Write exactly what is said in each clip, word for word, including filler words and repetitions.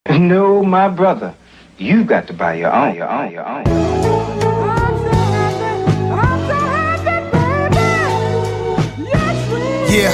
No, my brother, you've got to buy your own, your own, your own. Yeah.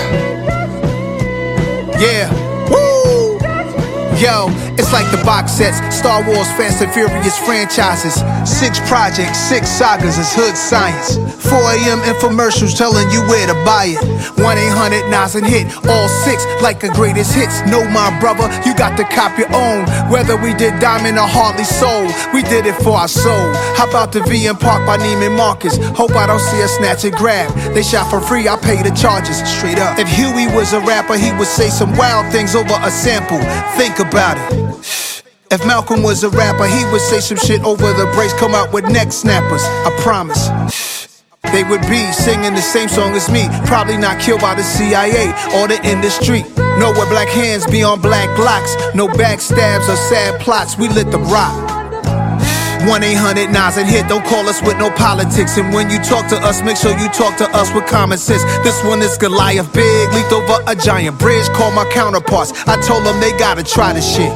Yeah. Woo! Yo, it's like the box sets, Star Wars, Fast and Furious franchises. Six projects, six sagas, it's hood science. four a m infomercials telling you where to buy it. one eight hundred Nas and hit, all six like the greatest hits. No, my brother, you got to cop your own. Whether we did Diamond or Harley Soul, we did it for our soul. How about the V M Park by Neiman Marcus? Hope I don't see a snatch and grab. They shot for free, I pay the charges, straight up. If Huey was a rapper, he would say some wild things over a sample. Think about it. If Malcolm was a rapper, he would say some shit over the breaks, come out with neck snappers, I promise. They would be singing the same song as me, probably not killed by the C I A or the industry. No, where black hands be on black glocks, no backstabs or sad plots, we lit the rock. one eight hundred Nas and hit, don't call us with no politics. And when you talk to us, make sure you talk to us with common sense. This one is Goliath, big, leaped over a giant bridge, call my counterparts. I told them they gotta try this shit.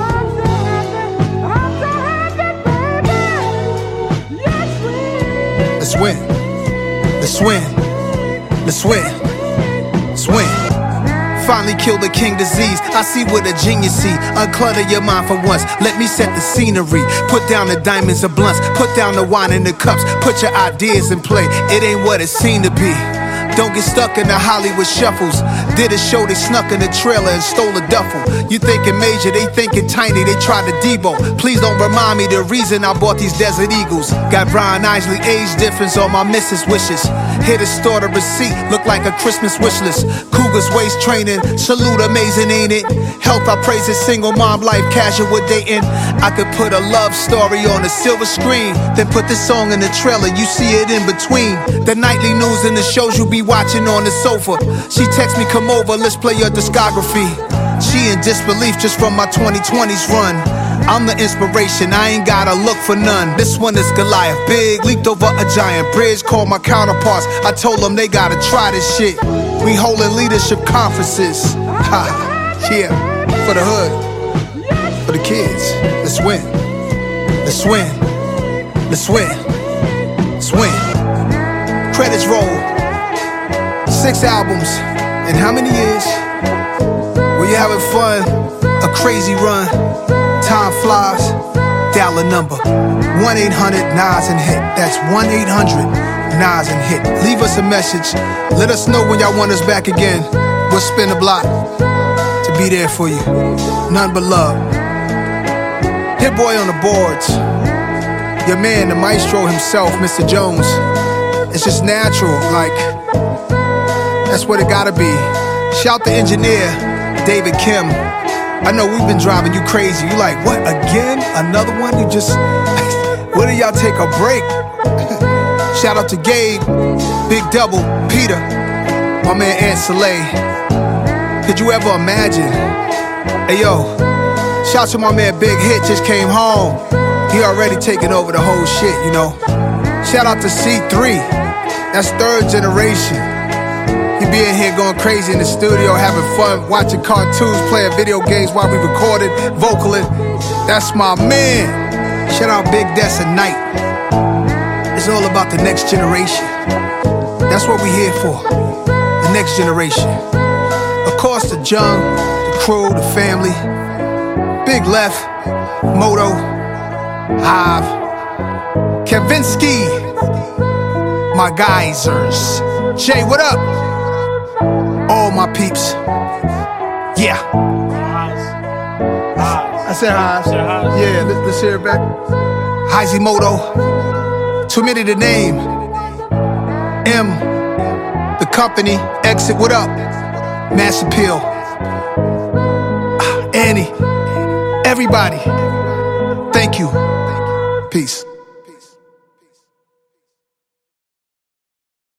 Let's win. Let's win. Let's win. Let's win. Finally killed the king disease. I see what a genius see. Unclutter your mind for once. Let me set the scenery. Put down the diamonds and blunts. Put down the wine and the cups. Put your ideas in play. It ain't what it seemed to be. Don't get stuck in the Hollywood shuffles. Did a show, they snuck in the trailer and stole a duffel. You thinking major, they thinking tiny, they tried to Debo. Please don't remind me the reason I bought these Desert Eagles. Got Brian Isley age difference on my missus wishes. Hit a store, the receipt look like a Christmas wish list. Cougars waist training, salute amazing, ain't it? Health, I praise it, single mom life, casual dating. I could put a love story on a silver screen, then put this song in the trailer, you see it in between. The nightly news and the shows you be watching on the sofa. She texts me, come over, let's play your discography. She in disbelief just from my twenty twenties run. I'm the inspiration, I ain't gotta look for none. This one is Goliath, big, leaped over a giant bridge, called my counterparts. I told them they gotta try this shit. We holding leadership conferences. Ha, yeah, for the hood, for the kids. Let's win. Let's win. Let's win. Let's win. Credits roll. Six albums in how many years? Were you having fun? A crazy run. Time flies. Dial a number. one eight hundred Nas and hit. That's one eight hundred Nas and hit. Leave us a message. Let us know when y'all want us back again. We'll spin the block to be there for you. None but love. Hit boy on the boards. Your man, the maestro himself, Mister Jones. It's just natural, like, that's what it gotta be. Shout the engineer, David Kim. I know we've been driving you crazy. You like, what, again? Another one? You just, when do y'all take a break? Shout out to Gabe, Big Double, Peter, my man Aunt Soleil. Could you ever imagine? Hey yo, shout to my man Big Hit, just came home. He already taking over the whole shit, you know. Shout out to C three, that's third generation. He be in here going crazy in the studio, having fun, watching cartoons, playing video games while we recorded, vocaling. That's my man. Shout out Big Des and Night. It's all about the next generation. That's what we here for, the next generation. Of course, the Jung, the crew, the family, Big Left, Moto, Hive, Kavinsky, my geysers. Jay, what up? All my peeps. Yeah. I said hi. Yeah, let's, let's hear it back. Hizimoto. Too many to name. M. The company. Exit. What up? Mass Appeal. Annie. Everybody. Thank you. Peace.